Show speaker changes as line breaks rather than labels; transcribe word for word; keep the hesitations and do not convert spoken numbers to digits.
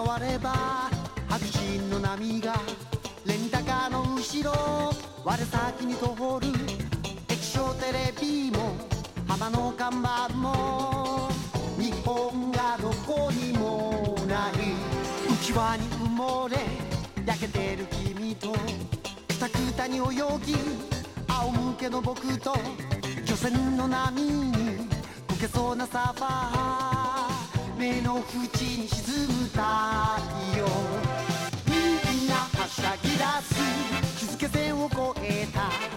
変われば白人の波がレンタカーの後ろ我先に通る液晶テレビも浜の看板も日本がどこにもない浮き輪に埋もれ焼けてる君とくたくたに泳ぎ仰向けの僕と漁船の波にこけそうなサーファー目の縁に沈む太陽みんなはしゃぎ出す日付線を越えた